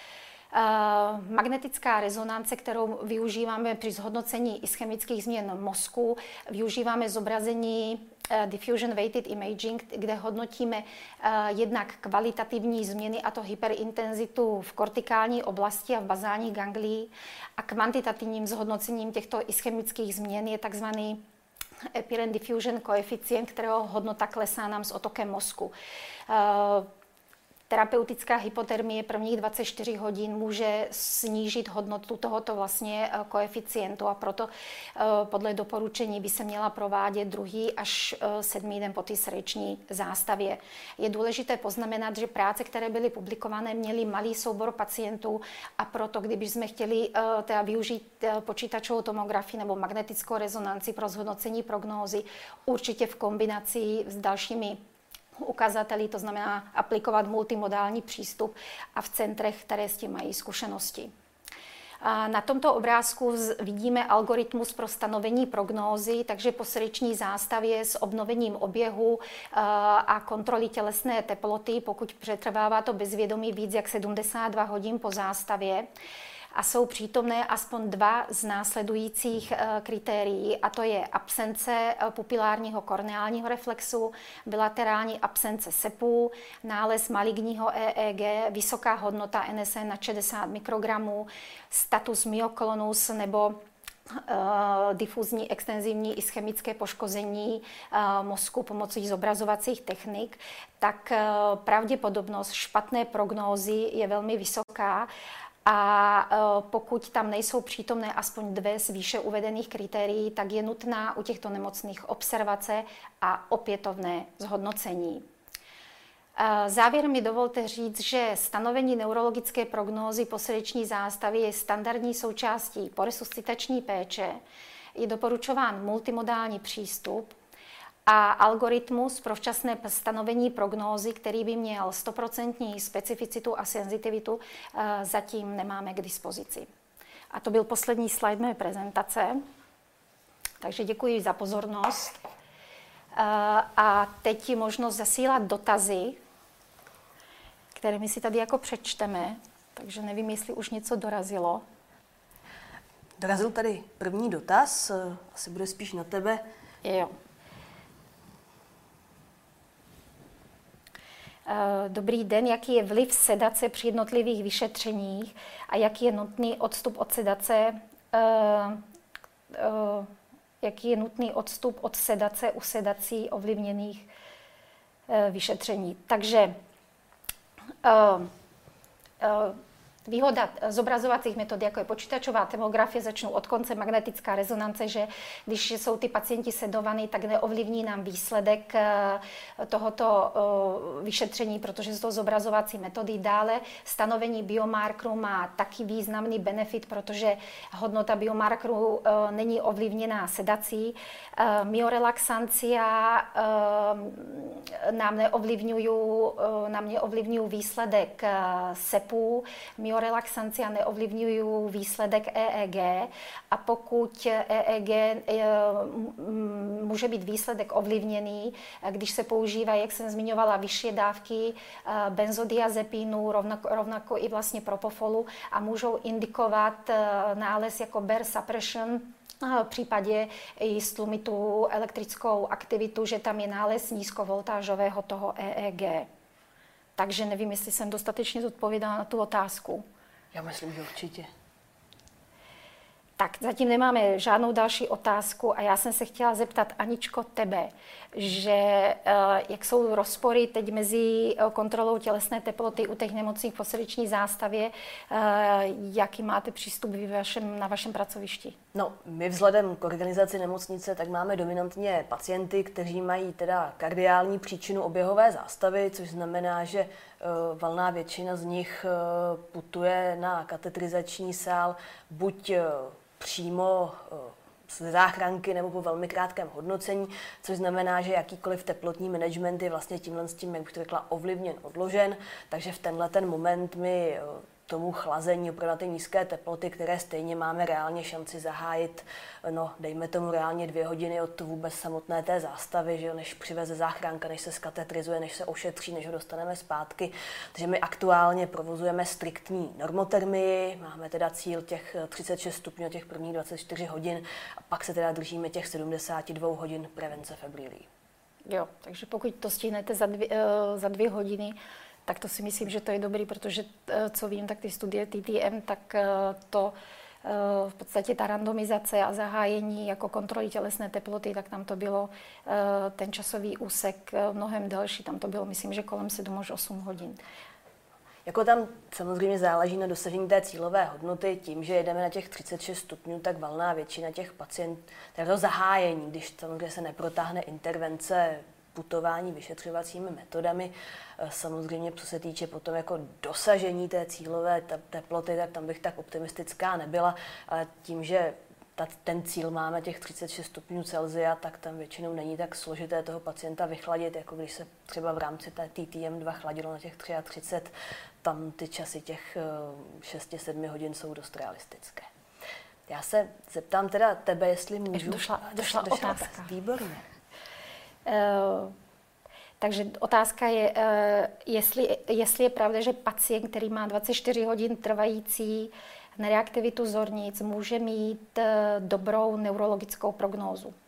Speaker 2: Uh, magnetická rezonance, kterou využíváme při zhodnocení ischemických změn mozku, využíváme zobrazení uh, diffusion weighted imaging, kde hodnotíme uh, jednak kvalitativní změny, a to hyperintenzitu v kortikální oblasti a v bazálních gangliích, a kvantitativním zhodnocením těchto ischemických změn je takzvaný Epirent diffusion koeficient, kterého hodnota klesá nám s otokem mozku. Uh, Terapeutická hypotermie prvních dvacet čtyři hodin může snížit hodnotu tohoto vlastně koeficientu a proto podle doporučení by se měla provádět druhý až sedmý den po té srdeční zástavě. Je důležité poznamenat, že práce, které byly publikované, měly malý soubor pacientů a proto, kdybychom chtěli teda využít počítačovou tomografii nebo magnetickou rezonanci pro zhodnocení prognózy, určitě v kombinaci s dalšími ukazateli, to znamená aplikovat multimodální přístup a v centrech, které s tím mají zkušenosti. Na tomto obrázku vidíme algoritmus pro stanovení prognózy, takže po srdeční zástavě s obnovením oběhu a kontroly tělesné teploty, pokud přetrvává to bezvědomí víc jak sedmdesát dva hodin po zástavě, a jsou přítomné aspoň dva z následujících kritérií, a to je absence pupilárního korneálního reflexu, bilaterální absence sepů, nález maligního E E G, vysoká hodnota N S A nad šedesát mikrogramů, status myoklonus nebo difuzní, extenzivní ischemické poškození mozku pomocí zobrazovacích technik, tak pravděpodobnost špatné prognózy je velmi vysoká. A pokud tam nejsou přítomné aspoň dvě z výše uvedených kritérií, tak je nutná u těchto nemocných observace a opětovné zhodnocení. Závěrem mi dovolte říct, že stanovení neurologické prognózy po srdeční zástavě je standardní součástí poresuscitační péče. Je doporučován multimodální přístup a algoritmus pro včasné stanovení prognózy, který by měl stoprocentní specificitu a senzitivitu, zatím nemáme k dispozici. A to byl poslední slide mé prezentace. Takže děkuji za pozornost. A teď je možnost zasílat dotazy, které my si tady jako přečteme, takže nevím, jestli už něco dorazilo.
Speaker 1: Dorazil tady první dotaz, asi bude spíš na tebe.
Speaker 2: Jo. Dobrý den, jaký je vliv sedace při jednotlivých vyšetřeních a jaký je nutný odstup od sedace, jaký je nutný odstup od sedace u sedací ovlivněných vyšetření. Takže výhoda zobrazovacích metod, jako je počítačová tomografie, začnou od konce magnetická rezonance, že když jsou ty pacienti sedovaní, tak neovlivní nám výsledek tohoto vyšetření, protože jsou to zobrazovací metody. Dále stanovení biomarkerů má taky významný benefit, protože hodnota biomarkerů není ovlivněná sedací. Myorelaxancia nám neovlivňují nám neovlivňují výsledek sepů, myorelaxancia neovlivňují výsledek E E G a pokud E E G může být výsledek ovlivněný, když se používají, jak jsem zmiňovala, vyšší dávky benzodiazepínu, rovnako, rovnako i vlastně propofolu a můžou indikovat nález jako bear suppression, v případě i stlumit tu elektrickou aktivitu, že tam je nález nízkovoltážového toho E E G. Takže nevím, jestli jsem dostatečně zodpovědala na tu otázku.
Speaker 1: Já myslím, že určitě.
Speaker 2: Tak, zatím nemáme žádnou další otázku a já jsem se chtěla zeptat, Aničko, tebe, že jak jsou rozpory teď mezi kontrolou tělesné teploty u těch nemocných po srdeční zástavě, jaký máte přístup vy vašem, na vašem pracovišti?
Speaker 1: No, my vzhledem k organizaci nemocnice tak máme dominantně pacienty, kteří mají teda kardiální příčinu oběhové zástavy, což znamená, že uh, valná většina z nich uh, putuje na katetrizační sál buď uh, přímo uh, ze záchranky nebo po velmi krátkém hodnocení, což znamená, že jakýkoliv teplotní management je vlastně tímhle s tím, jak bych to řekla, ovlivněn, odložen, takže v tenhle ten moment my uh, tomu chlazení opravdu na ty nízké teploty, které stejně máme reálně šanci zahájit, no dejme tomu reálně dvě hodiny od vůbec samotné té zástavy, že jo, než přiveze záchranka, než se skatetrizuje, než se ošetří, než ho dostaneme zpátky. Takže my aktuálně provozujeme striktní normotermii, máme teda cíl těch třicet šest stupňů, těch prvních dvacet čtyři hodin a pak se teda držíme těch sedmdesát dva hodin prevence febrilí.
Speaker 2: Jo, takže pokud to stihnete za dvě, uh, za dvě hodiny, tak to si myslím, že to je dobrý, protože co vím, tak ty studie T T M, tak to v podstatě ta randomizace a zahájení jako kontroly tělesné teploty, tak tam to bylo ten časový úsek mnohem delší, tam to bylo, myslím, že kolem sedm až osm hodin.
Speaker 1: Jako tam samozřejmě záleží na dosažení té cílové hodnoty, tím, že jedeme na těch třicet šest stupňů, tak valná většina těch pacientů, tak to zahájení, když samozřejmě se neprotáhne intervence, putování vyšetřovacími metodami. Samozřejmě, co se týče potom jako dosažení té cílové teploty, tak tam bych tak optimistická nebyla, ale tím, že ta, ten cíl máme těch třicet šest stupňů Celsia, tak tam většinou není tak složité toho pacienta vychladit, jako když se třeba v rámci té T T M dva chladilo na těch třicet tři, tam ty časy těch šest sedm hodin jsou dost realistické. Já se zeptám teda tebe, jestli můžu...
Speaker 2: Došla, došla, došla otázka. otázka.
Speaker 1: Výborně.
Speaker 2: Uh, takže otázka je, uh, jestli, jestli je pravda, že pacient, který má dvacet čtyři hodin trvající nereaktivitu zornic, může mít uh, dobrou neurologickou prognózu. Uh,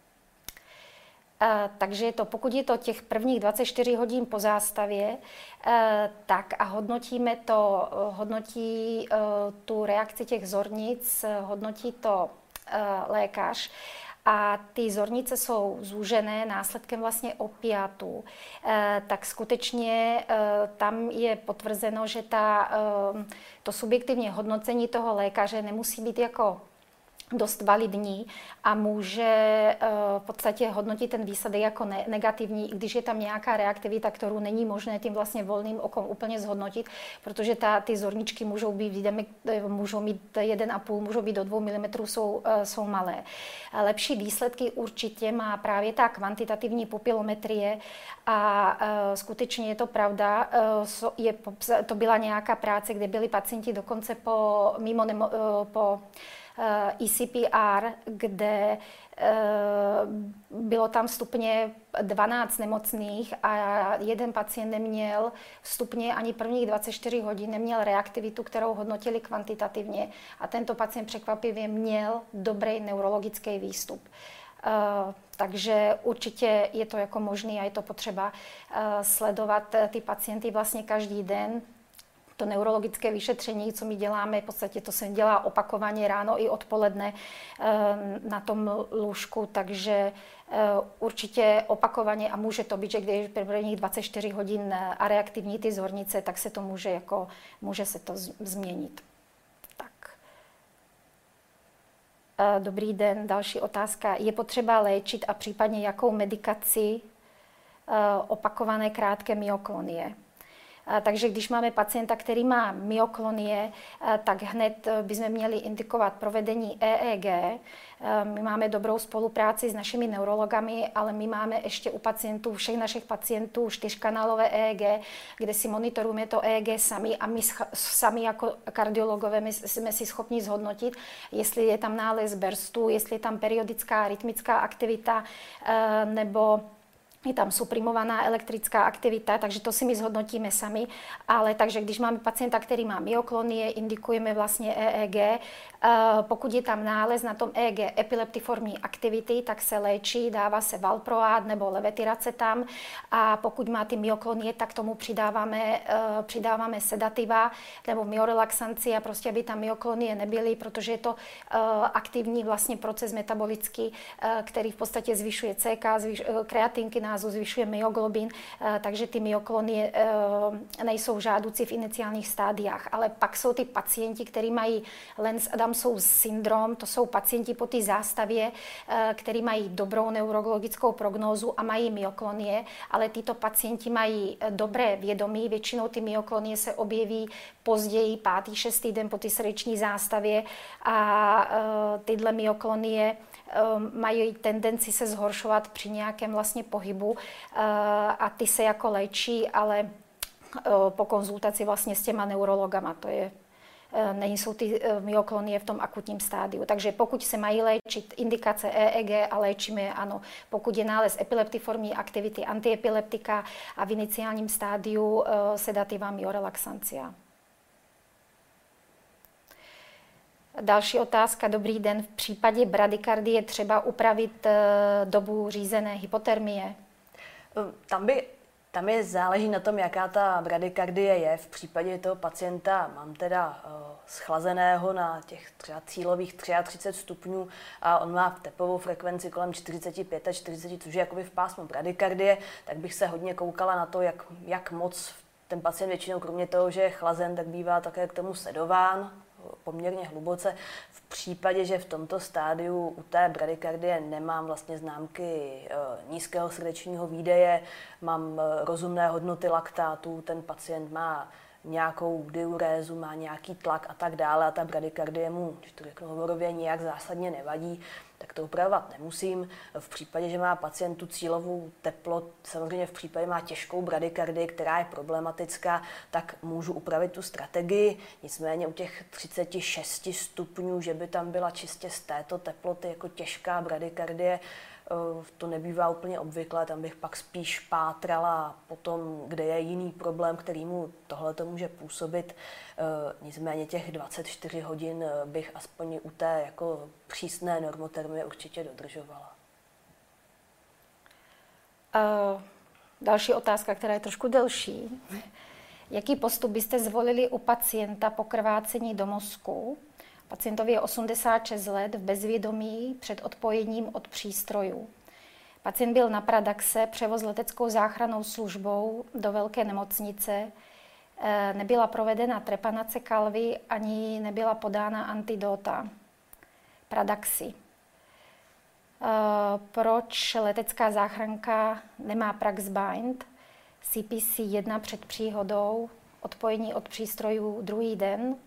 Speaker 2: takže to, pokud je to těch prvních dvacet čtyři hodin po zástavě, uh, tak a hodnotíme to, uh, hodnotí uh, tu reakci těch zornic, uh, hodnotí to lékař. A ty zornice jsou zúžené následkem vlastně opiátů, e, tak skutečně e, tam je potvrzeno, že ta, e, to subjektivní hodnocení toho lékaře nemusí být jako dost validní a může v podstatě hodnotit ten výsledek jako ne- negativní, i když je tam nějaká reaktivita, kterou není možné tím vlastně volným okom úplně zhodnotit, protože ta, ty zorničky můžou být, můžou mít jeden a půl, můžou být do dvou milimetrů, jsou, jsou malé. Lepší výsledky určitě má právě ta kvantitativní pupilometrie a skutečně je to pravda. Je, to byla nějaká práce, kde byli pacienti dokonce po, mimo nemo, po E C P R, kde bylo tam stupně dvanáct nemocných a jeden pacient neměl stupně ani prvních dvacet čtyři hodin, neměl reaktivitu, kterou hodnotili kvantitativně a tento pacient překvapivě měl dobrý neurologický výstup. Takže určitě je to jako možný a je to potřeba sledovat ty pacienty vlastně každý den. To neurologické vyšetření, co my děláme, v podstatě to se dělá opakovaně ráno i odpoledne na tom lůžku, takže určitě opakovaně a může to být, že když je prvních dvacet čtyři hodin a reaktivní ty zornice, tak se to může, jako, může se to změnit. Tak. Dobrý den, další otázka. Je potřeba léčit a případně jakou medikaci opakované krátké myoklonie? Takže když máme pacienta, který má myoklonie, tak hned bychom měli indikovat provedení E E G. My máme dobrou spolupráci s našimi neurologami, ale my máme ještě u pacientů, všech našich pacientů čtyřkanálové E E G, kde si monitorujeme to E E G sami a my sami jako kardiologové my jsme si schopni zhodnotit, jestli je tam nález burstu, jestli je tam periodická rytmická aktivita nebo je tam suprimovaná elektrická aktivita, takže to si my zhodnotíme sami, ale takže když máme pacienta, který má myoklonie, indikujeme vlastně E E G. Pokud je tam nález na tom E E G epileptiformní aktivity, tak se léčí, dává se valproát nebo levetiracetam a pokud má ty myoklonie, tak tomu přidáváme, přidáváme sedativa nebo myorelaxanci a prostě, aby tam myoklonie nebyly, protože je to aktivní vlastně proces metabolický, který v podstatě zvyšuje C K, zvyšuje kreatinky, zvyšuje myoglobin, takže ty myoklonie nejsou žádoucí v iniciálních stádiách. Ale pak jsou ty pacienti, kteří mají Lenz-Adamsův syndrom, to jsou pacienti po té zástavě, kteří mají dobrou neurologickou prognózu a mají myoklonie, ale tyto pacienti mají dobré vědomí, většinou ty myoklonie se objeví později, pátý, šestý den po té srdeční zástavě a tyhle myoklonie mají tendenci se zhoršovat při nějakém vlastně pohybu a ty se jako léčí, ale po konzultaci vlastně s těma neurologama, to je, nejsou ty myoklonie v tom akutním stádiu. Takže pokud se mají léčit indikace E E G a léčíme je, ano. Pokud je nález epileptiformní aktivity, antiepileptika a v iniciálním stádiu sedativa myorelaxancia. Další otázka. Dobrý den. V případě bradykardie třeba upravit dobu řízené hypotermie?
Speaker 1: Tam by Tam je záleží na tom, jaká ta bradykardie je. V případě toho pacienta mám teda uh, schlazeného na těch třeba cílových třicet tři stupňů a on má tepovou frekvenci kolem čtyřicet pět až čtyřicet, což je jakoby v pásmu bradykardie, tak bych se hodně koukala na to, jak, jak moc ten pacient většinou, kromě toho, že je chlazen, tak bývá také k tomu sedován poměrně hluboce. V případě, že v tomto stádiu u té bradykardie nemám vlastně známky nízkého srdečního výdeje, mám rozumné hodnoty laktátů, ten pacient má nějakou diurézu, má nějaký tlak a tak dále a ta bradykardie mu, když to řeknu hovorově, nějak zásadně nevadí, tak to upravovat nemusím. V případě, že má pacient tu cílovou teplotu, samozřejmě v případě má těžkou bradykardii, která je problematická, tak můžu upravit tu strategii. Nicméně u těch třicet šest stupňů, že by tam byla čistě z této teploty jako těžká bradykardie, to nebývá úplně obvyklé, tam bych pak spíš pátrala potom, kde je jiný problém, který mu tohle to může působit. Nicméně těch dvacet čtyři hodin bych aspoň u té jako přísné normotermie určitě dodržovala.
Speaker 2: Uh, další otázka, která je trošku delší. Jaký postup byste zvolili u pacienta po krvácení do mozku Pacientovi je osmdesát šest let v bezvědomí před odpojením od přístrojů. Pacient byl na Pradaxe, převoz leteckou záchrannou službou do velké nemocnice. Nebyla provedena trepanace kalvy ani nebyla podána antidota. Pradaxi. Proč letecká záchranka nemá Praxbind? C P C jedna před příhodou, odpojení od přístrojů druhý den.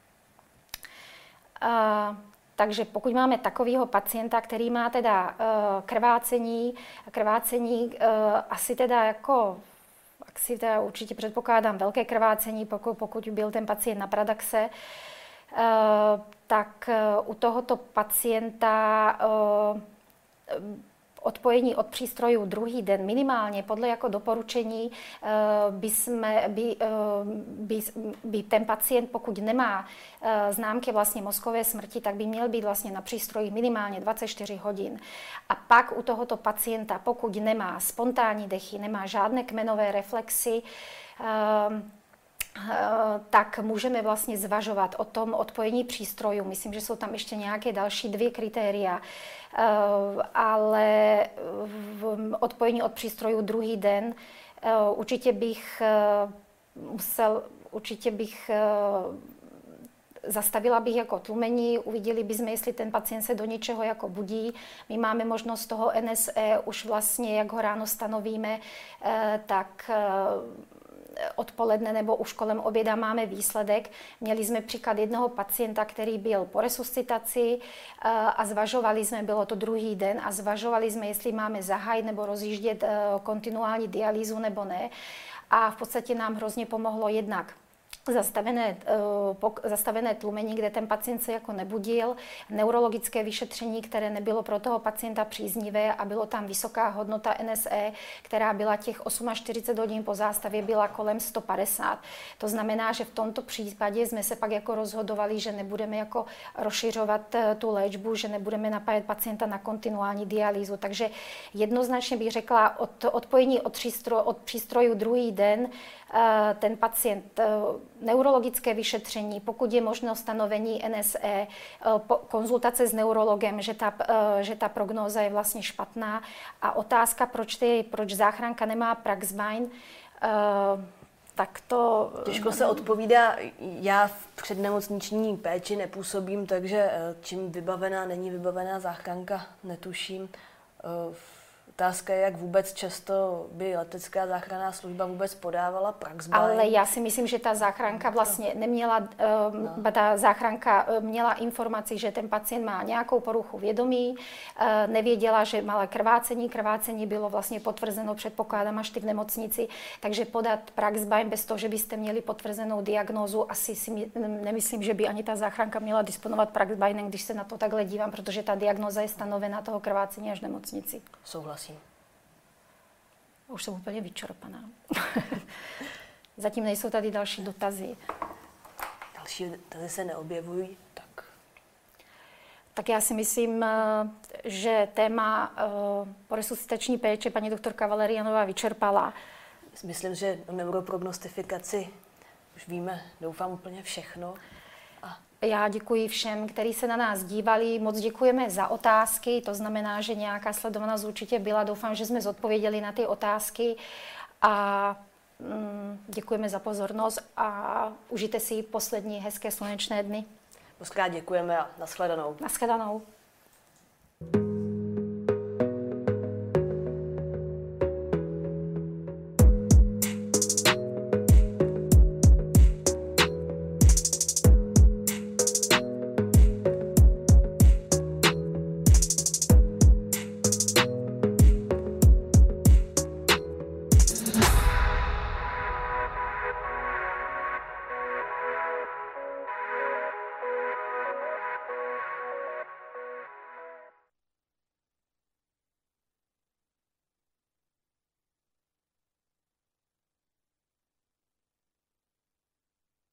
Speaker 2: A, takže pokud máme takového pacienta, který má teda uh, krvácení, krvácení uh, asi teda jako, asi teda určitě předpokládám velké krvácení, pokud, pokud byl ten pacient na Pradaxe, uh, tak uh, u tohoto pacienta uh, odpojení od přístrojů druhý den minimálně podle jako doporučení by, jsme, by, by, by ten pacient, pokud nemá známky vlastně mozkové smrti, tak by měl být vlastně na přístrojích minimálně dvacet čtyři hodin. A pak u tohoto pacienta, pokud nemá spontánní dechy, nemá žádné kmenové reflexy, tak můžeme vlastně zvažovat o tom odpojení přístrojů. Myslím, že jsou tam ještě nějaké další dvě kritéria, ale v odpojení od přístrojů druhý den určitě bych musel, určite bych zastavila bych jako tlumení, uviděli bychom, jestli ten pacient se do něčeho jako budí. My máme možnost toho N S E už vlastně, jak ho ráno stanovíme, tak odpoledne nebo už kolem oběda máme výsledek. Měli jsme příklad jednoho pacienta, který byl po resuscitaci a zvažovali jsme, bylo to druhý den, a zvažovali jsme, jestli máme zahájit nebo rozjíždět kontinuální dialýzu nebo ne. A v podstatě nám hrozně pomohlo jednak Zastavené, zastavené tlumení, kde ten pacient se jako nebudil, neurologické vyšetření, které nebylo pro toho pacienta příznivé a bylo tam vysoká hodnota N S E, která byla těch čtyřicet osm hodin po zástavě, byla kolem sto padesát. To znamená, že v tomto případě jsme se pak jako rozhodovali, že nebudeme jako rozšiřovat tu léčbu, že nebudeme napájet pacienta na kontinuální dialýzu. Takže jednoznačně bych řekla, od odpojení od, přístroj, od přístrojů druhý den ten pacient, neurologické vyšetření, pokud je možno stanovení N S E, konzultace s neurologem, že ta, že ta prognóza je vlastně špatná, a otázka, proč, ty, proč záchranka nemá Praxbind, tak to...
Speaker 1: Těžko se odpovídá. Já v přednemocniční péči nepůsobím, takže čím vybavená, není vybavená záchranka, netuším. Otázka je, jak vůbec často by letecká záchranná služba vůbec podávala Praxbind.
Speaker 2: Ale já si myslím, že ta záchranka vlastně neměla, no. ta záchranka měla informaci, že ten pacient má nějakou poruchu vědomí, nevěděla, že má krvácení, krvácení bylo vlastně potvrzeno, předpokládám, až ty v nemocnici, takže podat Praxbind bez toho, že byste měli potvrzenou diagnózu, asi si nemyslím, že by ani ta záchranka měla disponovat Praxbindem, když se na to takhle dívám, protože ta diagnóza je stanovena toho krvácení až v nemocnici.
Speaker 1: Souhlasím.
Speaker 2: Už jsem úplně vyčerpaná. Zatím nejsou tady další dotazy.
Speaker 1: Další dotazy se neobjevují, tak...
Speaker 2: Tak já si myslím, že téma po resuscitační péče paní doktorka Valerianová vyčerpala.
Speaker 1: Myslím, že o neuroprognostifikaci už víme, doufám, úplně všechno. A...
Speaker 2: Já děkuji všem, kteří se na nás dívali. Moc děkujeme za otázky, to znamená, že nějaká sledovanost určitě byla. Doufám, že jsme zodpověděli na ty otázky a mm, děkujeme za pozornost a užijte si poslední hezké slunečné dny.
Speaker 1: Mockrát děkujeme a nashledanou.
Speaker 2: Nashledanou.